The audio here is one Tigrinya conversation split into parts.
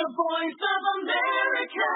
The Voice of America.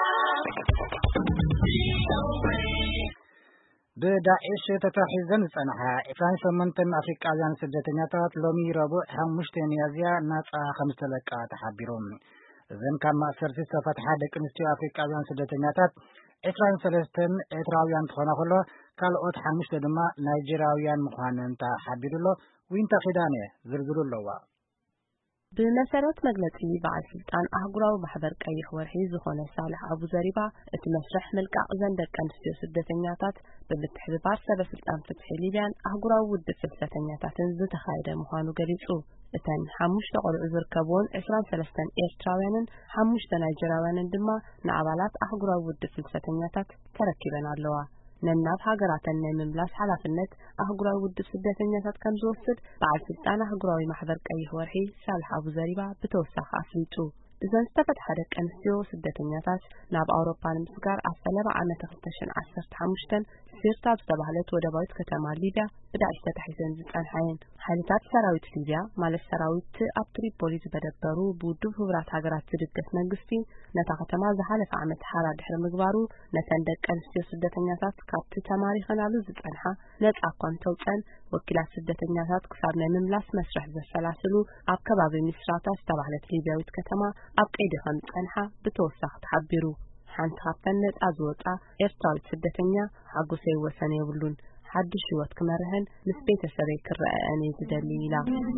በዳኤሽ ተታሒዘን ጸንሐ 28 አፍሪካውያን ስደተኛታት ሎሚ ረቡዕ 5 ሚያዝያ ናጻ ከምስተለቃ ተሓቢሮም እዘን ካብ ማእሰርቲ ዝተፈትሓ ደቂ ኣንስትዮ አፍሪካውያን ስደተኛታት 23 ኤርትራውያን እንትኾና ከሎ ካልኦት 5 ድማ ናይጄሪያውያን ምዃነን ተሓቢሩሎ ዊንታ ኺዳነ ዝርዝሩ ኣለዋ በመሰረት መግለጺ በዓል ስልጣን አህጉራዊ ማህበር ቀይሕ ወርሒ ዝኾነ ሳልሕ አቡ ዘሪባ እቲ መስርሕ መልቃቅ ዘን ደቂ ኣንስትዮ ስደተኛታት ብምትሕብባር ሰበስልጣን ፍትሒ ሊብያን አህጉራዊ ውድብ ፍልሰተኛታትን ዝተኻየደ ምዃኑ ገሊጹ እተን 5 ቆልዑ ዝርከብዎን 23 ኤርትራውያንን 5 ናይጄሪያውያንን ድማ ንኣባላት አህጉራዊ ውድብ ፍልሰተኛታት ተረኪበን ኣለዋ ነናብ ሃገራተን ናይ ምምላስ ሓላፍነት አህጉራዊ ውድብ ስደተኛታት ከም ዝወስድ በዓል ስልጣን አህጉራዊ ማህበር ቀይሕ ወርሒ ሳልሕ አቡ ዘሪባ ብተወሳኺ ኣፍሊጡ እዘን ዝተፈትሐ ደቂ ኣንስትዮ ስደተኛታት ናብ ኣውሮፓ ንምስጋር ኣብ ፈለማ ዓመት 2015 ሲርታ ዝተባህለት ወደባዊት ከተማ ሊብያ ብዳዕሽ ተታሒዘን ዝጸንሐን ሓይልታት ሰራዊት ሊብያ ማለት ሰራዊት ኣብ ትሪፖሊ ዝበደበሩ ብውድብ ህቡራት ሃገራት ዝድገፍ መንግስቲ ነታ ከተማ ዝሓለፈ ዓመት ሓራ ድሕሪ ምግባሩ ነተን ደቂ ኣንስትዮ ስደተኛታት ካብቲ ተማሪኸናሉ ዝጸንሐ ነጻ እኳ እንተውፀን ወኪላት ስደተኛታት ክሳብ ናይ ምምላስ መስርሕ ዘሰላስሉ ኣብ ከባቢ ሚስራታ ዝተባህለት ሊብያዊት ከተማ ኣብ ቀይዲ ከም ጸንሐ ብተወሳኺ ተሓቢሩ ሓንቲ ካብተን ነጻ ዝወጻ ኤርትራዊት ስደተኛ ሓጎሰይ ወሰን የብሉን ሓድሽ ህይወት ክመርሕን ምስ ቤተሰበይ ክረአየኒ ዝደሊ ኢላ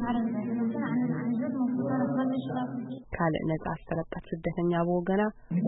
ካልእ ነጻ ዝተለቀት ስደተኛ ብወገና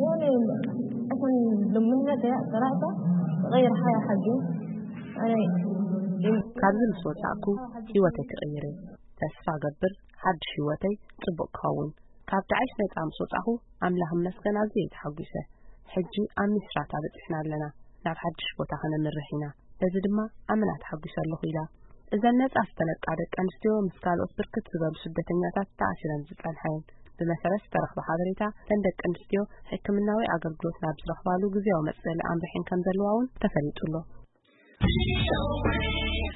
ካብዚ ምስ ወጻእኩ ህይወተይ ክቕይር ተስፋ ገብር ሓድሽ ህይወተይ ጽቡቕ ክኸውን ካብ ዳዕሽ ነጻ ምስ ወጻእኹ ኣምላኽ መስገን ኣዝየ የተሓጒሰ ሕጂ ኣብ ሚስራታ በፂሕና ኣለና ናብ ሓድሽ ቦታ ክነምርሕ ኢና እዚ ድማ ኣምና ተሓጒሰ ኣለኹ ኢላ እዘን ነጻ ዝተለቃ ደቂ ኣንስትዮ ምስ ካልኦት ብርክት ዝበሉ ስደተኛታት ተኣሲረን ዝጸንሐን ብመሰረት ዝተረኽበ ሓበሬታ እተን ደቂ ኣንስትዮ ሕክምናዊ ኣገልግሎት ናብ ዝረኽባሉ ግዜያዊ መፅለሊ ኣምርሒን ከም ዘለዋ እውን ተፈሊጡሎ